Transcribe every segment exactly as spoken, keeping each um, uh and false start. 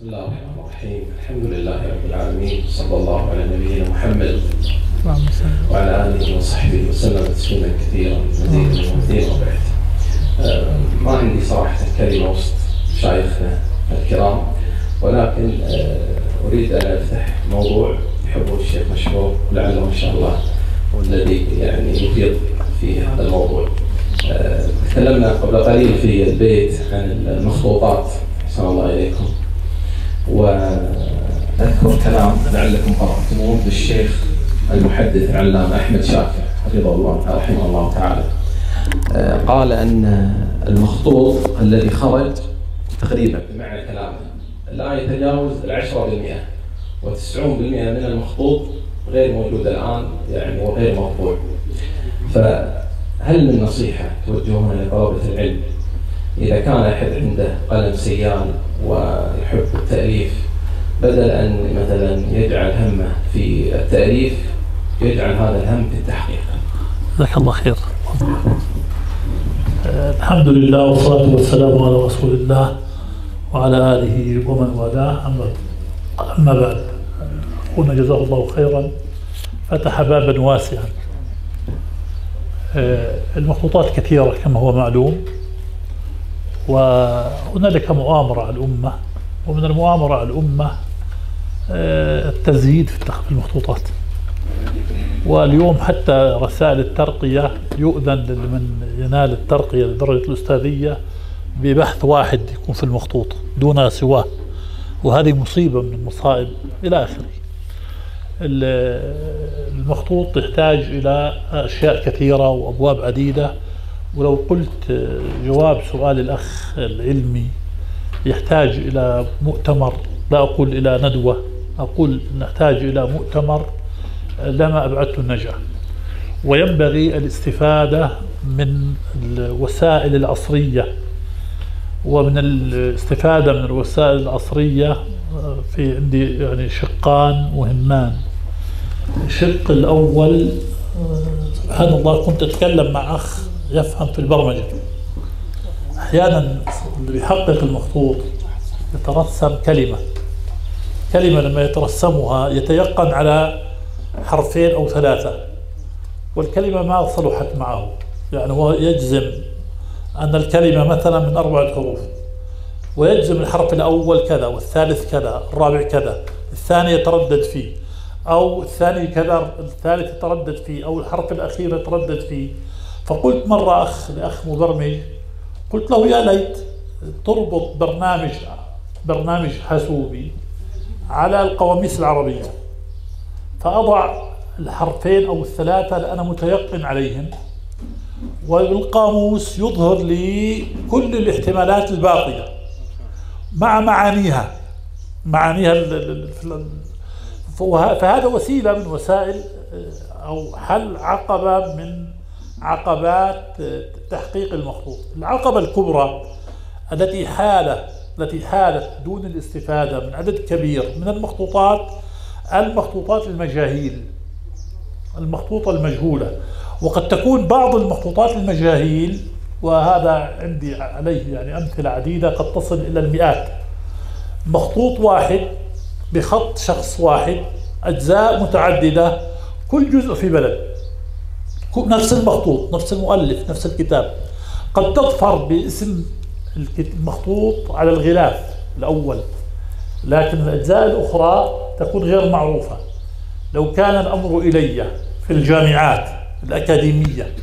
بسم الله الرحمن الرحيم. الحمد لله رب العالمين، صلى الله على نبينا محمد وعلى آله وصحبه وسلم تسليما كثيرا مزيدا ومزيدا. وبعد آه ما عندي صراحة كلمة وسط مشايخنا الكرام، ولكن آه أريد أن أفتح موضوع يحبه الشيخ مشهور ولعله إن شاء الله والذي يعني يفيض في هذا الموضوع. آه تكلمنا قبل قليل في البيت عن المخطوطات، أحسن الله إليكم، وأذكر كلام لعلكم قرأتموه للشيخ المحدث العلامة أحمد شاكر حفظه الله رحمه الله تعالى. آه قال أن المخطوط الذي خرج تقريبا بمعنى كلامه لا يتجاوز العشرة بالمئة، وتسعون بالمئة من المخطوط غير موجود الآن يعني وغير مطبوع. فهل من نصيحة توجهونها لطلبة العلم إذا كان أحد عنده قلم سيال ويحب التأليف، بدل أن مثلا يجعل همه في التأليف يجعل هذا الهم في التحقيق؟ جزاك الله خير. الحمد لله والصلاة والسلام على رسول الله وعلى آله ومن والاه، أما بعد. أخونا جزاه الله خيرا فتح بابا واسعا. المخطوطات كثيرة كما هو معلوم، وهنالك مؤامرة على الأمة، ومن المؤامرة على الأمة التزييد في المخطوطات. واليوم حتى رسائل الترقية يؤذن لمن ينال الترقية لدرجة الأستاذية ببحث واحد يكون في المخطوط دون سواه، وهذه مصيبة من المصائب إلى آخره. المخطوط يحتاج إلى أشياء كثيرة وأبواب عديدة، ولو قلت جواب سؤال الأخ العلمي يحتاج إلى مؤتمر، لا أقول إلى ندوة، أقول نحتاج إلى مؤتمر لما أبعدت النجاح. وينبغي الاستفادة من الوسائل العصرية، ومن الاستفادة من الوسائل العصرية في عندي يعني شقان مهمان. الشق الأول، سبحان الله، كنت أتكلم مع أخ يفهم في البرمجة. أحيانا اللي بيحقق المخطوط يترسم كلمة كلمة لما يترسمها يتيقن على حرفين أو ثلاثة، والكلمة ما صلحت معه. يعني هو يجزم أن الكلمة مثلا من أربعة حروف، ويجزم الحرف الأول كذا والثالث كذا الرابع كذا، الثاني يتردد فيه، أو الثاني كذا الثالث يتردد فيه، أو الحرف الأخير يتردد فيه. فقلت مرة أخ لأخ مبرمج، قلت له يا ليت تربط برنامج برنامج حاسوبي على القواميس العربية، فأضع الحرفين أو الثلاثة اللي أنا متيقن عليهم، والقاموس يظهر لي كل الاحتمالات الباقية مع معانيها معانيها فهذا وسيلة من وسائل أو حل عقبة من عقبات تحقيق المخطوط. العقبة الكبرى التي حالت التي حالت دون الاستفادة من عدد كبير من المخطوطات، المخطوطات المجاهيل، المخطوطة المجهولة. وقد تكون بعض المخطوطات المجاهيل، وهذا عندي عليه يعني أمثلة عديدة قد تصل إلى المئات، مخطوط واحد بخط شخص واحد، أجزاء متعددة، كل جزء في بلد، نفس المخطوط، نفس المؤلف، نفس الكتاب. قد تظفر باسم المخطوط على الغلاف الأول، لكن الأجزاء الأخرى تكون غير معروفة. لو كان الأمر إلي في الجامعات الأكاديمية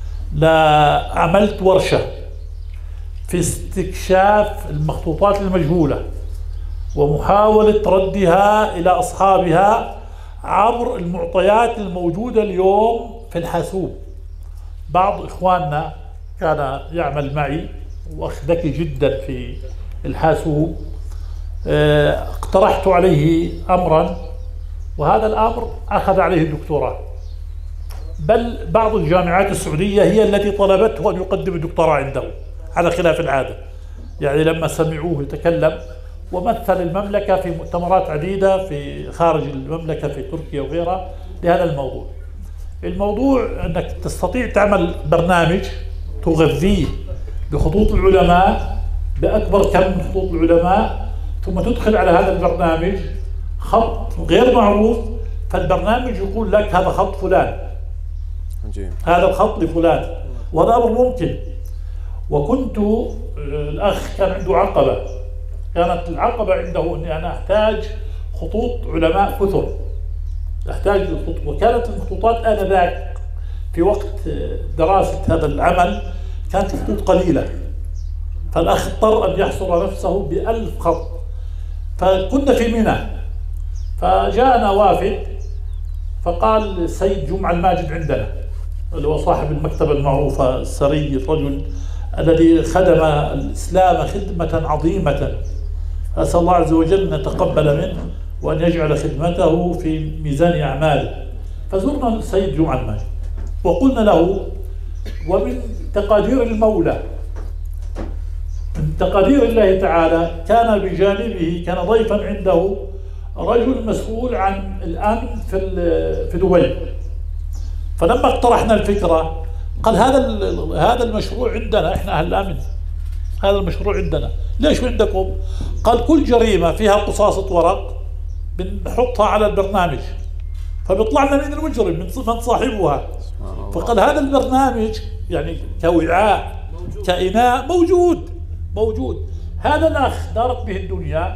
لعملت ورشة في استكشاف المخطوطات المجهولة ومحاولة ردها إلى أصحابها عبر المعطيات الموجودة اليوم في الحاسوب. بعض إخواننا كان يعمل معي وأخ ذكي جدا في الحاسوب، اقترحت عليه أمرا، وهذا الأمر أخذ عليه الدكتوراه، بل بعض الجامعات السعودية هي التي طلبته أن يقدم الدكتوراه عنده على خلاف العادة. يعني لما سمعوه يتكلم ومثل المملكة في مؤتمرات عديدة في خارج المملكة في تركيا وغيرها لهذا الموضوع. الموضوع أنك تستطيع تعمل برنامج تغذيه بخطوط العلماء، بأكبر كم من خطوط العلماء، ثم تدخل على هذا البرنامج خط غير معروف، فالبرنامج يقول لك هذا خط فلان، عجيب. هذا الخط لفلان، وهذا أمر ممكن. وكنت الأخ كان عنده عقبة، كانت العقبة عنده أني أنا أحتاج خطوط علماء كثر، أحتاج الخطوط، وكانت الخطوطات آنذاك في وقت دراسة هذا العمل كانت الخطوط قليلة، فالأخ اضطر أن يحصر نفسه بألف خط. فكنا في منى، فجاءنا وافد فقال السيد جمعة الماجد عندنا، اللي هو صاحب المكتبة المعروفة السري، الرجل الذي خدم الإسلام خدمة عظيمة، أسأل الله عز وجل أن يتقبل منه وأن يجعل خدمته في ميزان أعماله. فزرنا السيد جمعة الماجد وقلنا له: ومن تقادير المولى، من تقادير الله تعالى، كان بجانبه، كان ضيفا عنده رجل مسؤول عن الأمن في في دبي. فلما اقترحنا الفكرة قال: هذا هذا المشروع عندنا، احنا أهل الأمن، هذا المشروع عندنا، ليش عندكم؟ قال: كل جريمة فيها قصاصة ورق بنحطها على البرنامج فبيطلع لنا من المجرم، من صاحبها. فقال: هذا البرنامج يعني كوعاء، كإناء موجود موجود. هذا الأخ دارت به الدنيا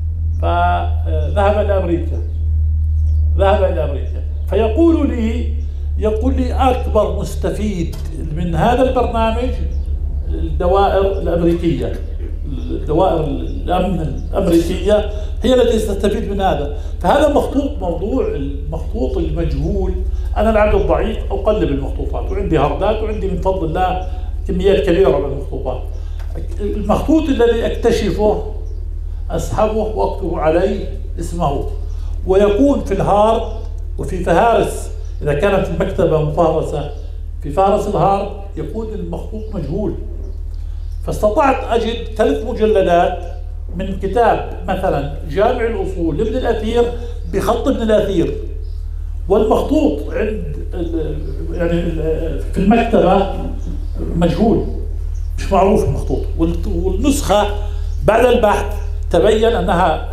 فذهب إلى أمريكا، ذهب إلى أمريكا فيقول لي يقول لي أكبر مستفيد من هذا البرنامج الدوائر الأمريكية، الدوائر الأمن الأمريكية هي التي تستفيد من هذا. فهذا مخطوط، موضوع المخطوط المجهول. أنا العبد الضعيف أقلب المخطوطات، وعندي هاردات، وعندي من فضل الله كميات كبيرة من المخطوطات. المخطوط الذي أكتشفه أسحبه وأكتب عليه اسمه، ويكون في الهارد وفي فهارس، إذا كانت المكتبة مفهرسة في فهرس الهارد يكون المخطوط مجهول. فاستطعت أجد ثلاث مجلدات من كتاب مثلا جامع الأصول لابن الأثير بخط ابن الأثير، والمخطوط عند يعني في المكتبة مجهول، مش معروف المخطوط. والنسخة بعد البحث تبين أنها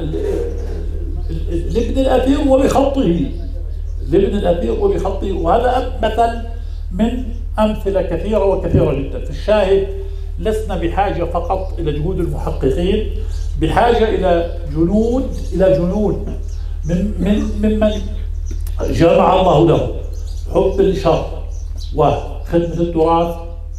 لابن الأثير وبخطه، لابن الأثير وبخطه. وهذا مثل من أمثلة كثيرة وكثيرة جدا. في الشاهد لسنا بحاجة فقط إلى جهود المحققين، بحاجة إلى جنود إلى جنود من من ممن جمع الله له حب الشر وخدمة التراث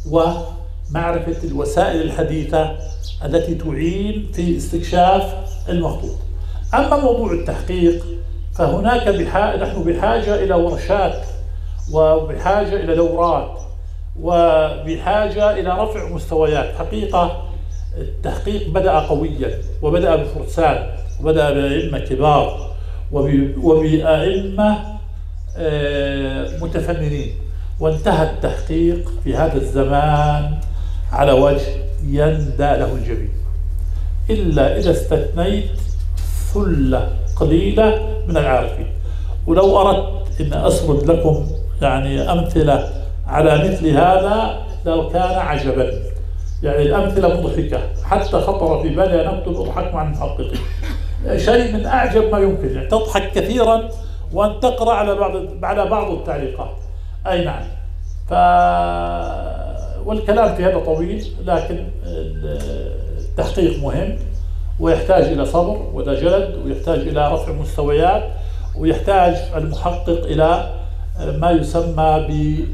ومعرفة الوسائل الحديثة التي تعين في استكشاف المخطوط. أما موضوع التحقيق فهناك بحاجة، نحن بحاجة إلى ورشات، وبحاجة إلى دورات، وبحاجة إلى رفع مستويات. حقيقة التحقيق بدأ قويا، وبدأ بفرسان، وبدأ بأئمة كبار، وبأئمة متفننين، وانتهى التحقيق في هذا الزمان على وجه يندى له الجبين، إلا إذا استثنيت ثلة قليلة من العارفين. ولو أردت أن أسرد لكم يعني أمثلة على مثل هذا لو كان عجبا، يعني الأمثلة مضحكة، حتى خطر في بالي أن أكتب أضحك مع المحققين، شيء من أعجب ما يمكن، يعني تضحك كثيرا وأن تقرأ على بعض على بعض التعليقات. أي نعم. ف والكلام في هذا طويل، لكن التحقيق مهم، ويحتاج إلى صبر وإلى جلد، ويحتاج إلى رفع مستويات، ويحتاج المحقق إلى ما يسمى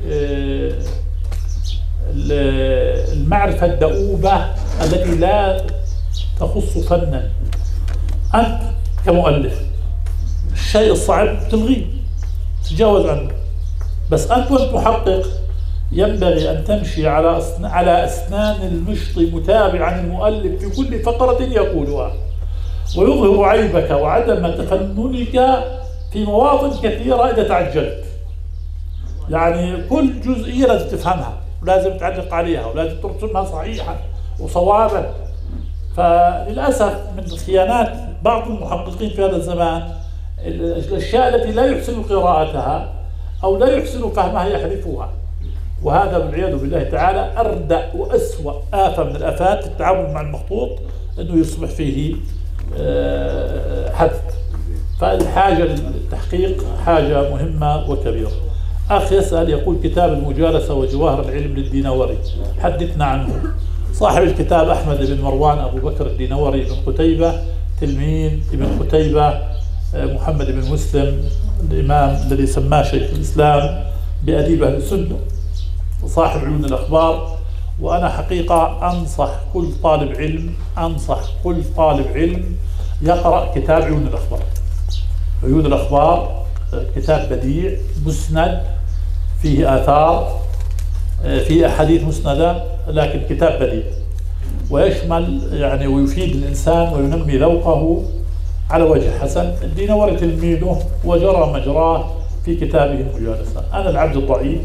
بالمعرفة الدؤوبة التي لا تخص فنا. أنت كمؤلف الشيء الصعب تلغيه، تتجاوز عنه، بس أنت وأنت محقق ينبغي أن تمشي على على أسنان المشط متابعا المؤلف في كل فقرة يقولها، ويظهر عيبك وعدم تفننك في مواطن كثيرة إذا تعجلت. يعني كل جزئية لازم تفهمها، ولازم تعلق عليها، ولازم ترسمها صحيحا وصوابا. فللأسف من خيانات بعض المحققين في هذا الزمان الأشياء التي لا يحسن قراءتها أو لا يحسن فهمها يحذفوها، وهذا والعياذ بالله تعالى أردأ وأسوأ آفة من الآفات التعامل مع المخطوط، أنه يصبح فيه حث. فالحاجة للتحقيق حاجة مهمة وكبيرة. أخ يسأل يقول كتاب المجالسة وجواهر العلم للدينوري، حدثنا عنه. صاحب الكتاب أحمد بن مروان أبو بكر الدينوري بن قتيبة، تلميذ ابن قتيبة محمد بن مسلم الإمام الذي سماه شيخ الإسلام بأديب أهل السنة، صاحب عيون الأخبار. وأنا حقيقة أنصح كل طالب علم أنصح كل طالب علم يقرأ كتاب عيون الأخبار. عيون الأخبار كتاب بديع مسند، فيه آثار، فيه أحاديث مسندة، لكن كتاب بديع ويشمل يعني ويفيد الإنسان وينمي ذوقه على وجه حسن. الدينوري تلميذه وجرى مجراه في كتابه المجالسة. أنا العبد الضعيف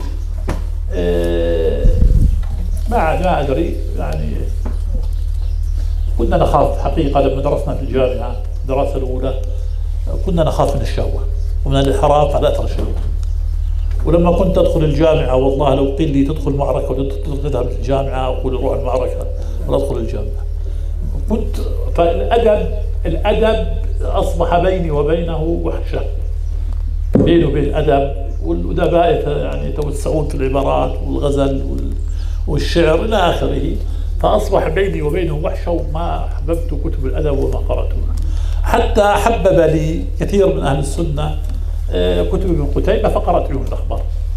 ما ما أدري، يعني كنا نخاف حقيقة لما درسنا في الجامعة الدراسة الأولى، كنا نخاف من الشهوة ومن الانحراف على أثر الشهوة. ولما كنت أدخل الجامعة والله لو قيل لي تدخل معركة ولا تذهب الجامعة أقول روح المعركة ولا أدخل الجامعة. كنت فالأدب الأدب أصبح بيني وبينه وحشة، بيني وبين الأدب. والأدباء يعني يتوسعون في العبارات والغزل والشعر إلى آخره، فأصبح بيني وبينه وحشة، وما أحببت كتب الأدب وما قرأتها. حتى حبب لي كثير من أهل السنة كتب ابن قتيبة فقرأت عيون الأخبار،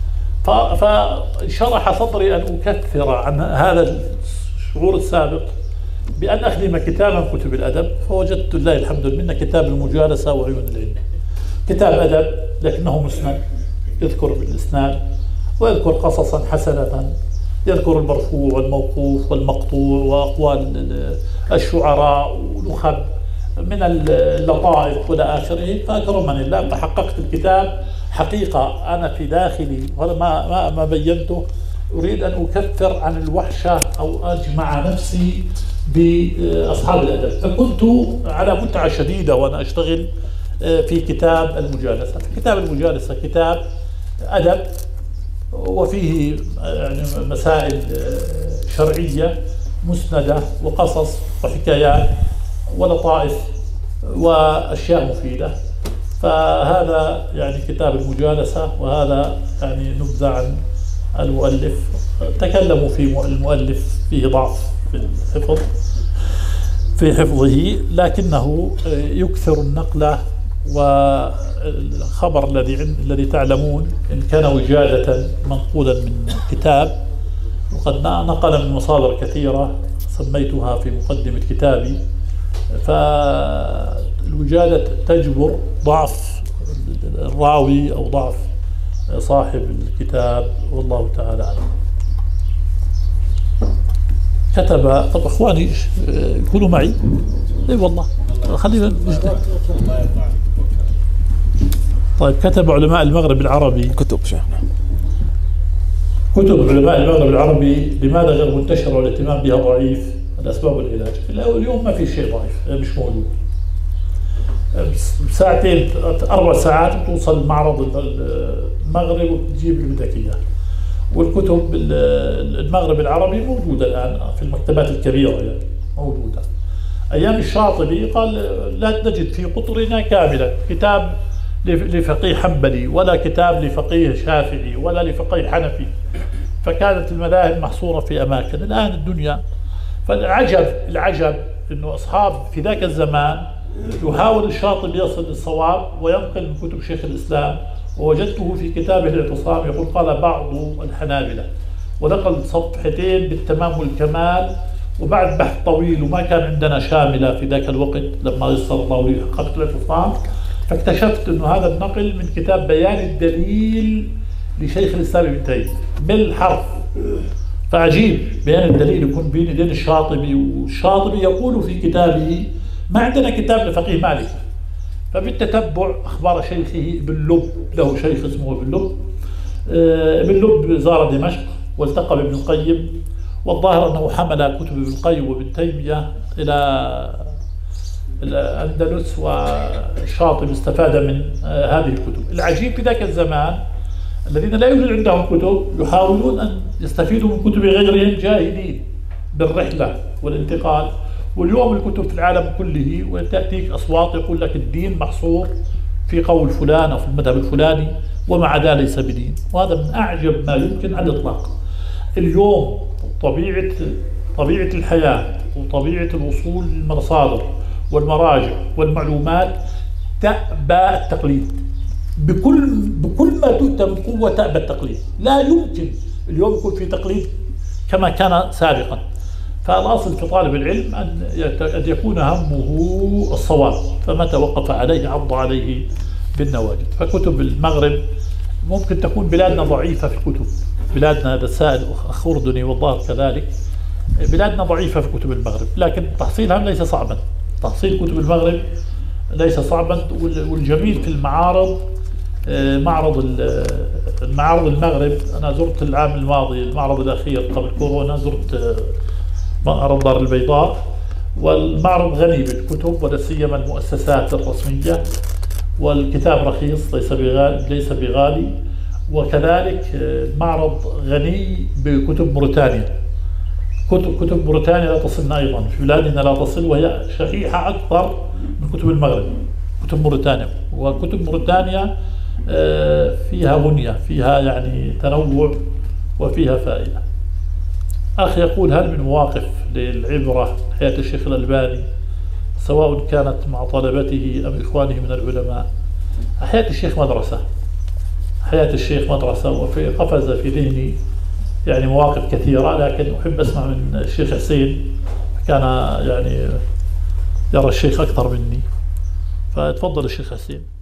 فشرح صدري أن أكثر عن هذا الشعور السابق بأن أخدم كتابا كتب الأدب، فوجدت لله الحمد لله كتاب المجالسة وعيون العلم. كتاب أدب لكنه مسند، يذكر بالإسناد ويذكر قصصا حسنة، يذكر المرفوع والموقوف والمقطوع وأقوال الشعراء ونخب من اللطائف إلى آخره. فأكرمني الله فحققت الكتاب. حقيقة أنا في داخلي وهذا ما ما ما بينته، أريد أن أكثر عن الوحشة أو أجمع نفسي بأصحاب الأدب. فكنت على متعة شديدة وأنا أشتغل في كتاب المجالسة. في كتاب المجالسة كتاب أدب وفيه يعني مسائل شرعية مسندة وقصص وحكايات ولطائف وأشياء مفيدة. فهذا يعني كتاب المجالسة، وهذا يعني نبذة عن المؤلف. تكلموا في المؤلف فيه ضعف في الحفظ في حفظه، لكنه يكثر النقلة. والخبر الذي الذي تعلمون إن كان وجادة منقولا من كتاب، وقد نقل من مصادر كثيرة سميتها في مقدمة كتابي، فالوجادة تجبر ضعف الراوي أو ضعف صاحب الكتاب، والله تعالى أعلم. كتب طب إخواني يكونوا معي، اي والله خلينا نجد. طيب كتب علماء المغرب العربي كتب شيخنا كتب علماء المغرب العربي لماذا غير منتشرة والاهتمام بها ضعيف؟ الأسباب والعلاج. اليوم ما في شيء ضعيف، مش موجود. بساعتين أربع ساعات توصل معرض المغرب وتجيب اللي بدك إياه. والكتب المغرب العربي موجودة الآن في المكتبات الكبيرة، يعني موجودة. أيام الشاطبي قال لا نجد في قطرنا كاملا كتاب لفقيه حنبلي ولا كتاب لفقيه شافعي ولا لفقيه حنفي، فكانت المذاهب محصورة في أماكن. الآن الدنيا، فالعجب العجب أنه أصحاب في ذاك الزمان يحاول الشاطبي يصل للصواب وينقل من كتب شيخ الإسلام. ووجدته في كتابه الاعتصام يقول قال بعض الحنابلة، ونقل صفحتين بالتمام والكمال، وبعد بحث طويل وما كان عندنا شاملة في ذاك الوقت لما يسر الله لي حققت الاعتصام، فاكتشفت أنه هذا النقل من كتاب بيان الدليل لشيخ الإسلام ابن تيمية بالحرف. فعجيب بيان الدليل يكون بين يدين الشاطبي، والشاطبي يقول في كتابه ما عندنا كتاب لفقيه مالك. فبالتتبع أخبار شيخه ابن لب، له شيخ اسمه ابن لب. ابن لب زار دمشق والتقى بابن القيم، والظاهر أنه حمل كتب ابن القيم وابن تيمية إلى الأندلس، والشاطبي استفاد من هذه الكتب. العجيب في ذاك الزمان الذين لا يوجد عندهم كتب يحاولون أن يستفيدوا من كتب غيرهم جاهدين بالرحلة والانتقال. واليوم الكتب في العالم كله وتأتيك أصوات يقول لك الدين محصور في قول فلان أو في المذهب الفلاني وما عدا ليس بدين، وهذا من أعجب ما يمكن على الإطلاق. اليوم طبيعة طبيعة الحياة وطبيعة الوصول للمصادر والمراجع والمعلومات تأبى التقليد، بكل بكل ما تؤتى من قوة تأبى التقليد. لا يمكن اليوم يكون في تقليد كما كان سابقا. فالأصل في طالب العلم أن يكون همه الصواب، فمتى وقف عليه عض عليه بالنواجذ. فكتب المغرب ممكن تكون بلادنا ضعيفة في الكتب، بلادنا هذا السائل أخ أردني والظاهر كذلك، بلادنا ضعيفة في كتب المغرب، لكن تحصيلها ليس صعبا. تحصيل كتب المغرب ليس صعبا. والجميل في المعارض، معرض المعارض المغرب، أنا زرت العام الماضي المعرض الأخير قبل كورونا، زرت معرض دار البيضاء، والمعرض غني بالكتب ولا سيما المؤسسات الرسمية، والكتاب رخيص ليس بغالي ليس بغالي وكذلك معرض غني بكتب موريتانيا. كتب كتب موريتانيا لا تصلنا أيضا، في بلادنا لا تصل، وهي شحيحة أكثر من كتب المغرب، كتب موريتانيا. وكتب موريتانيا فيها غنية، فيها يعني تنوع وفيها فائدة. أخي يقول: هل من مواقف للعبرة حياة الشيخ الألباني سواء كانت مع طلبته أم إخوانه من العلماء؟ حياة الشيخ مدرسة، حياة الشيخ مدرسة، وفي قفز في ذهني يعني مواقف كثيرة، لكن أحب أسمع من الشيخ حسين، كان يعني يرى الشيخ أكثر مني، فتفضل الشيخ حسين.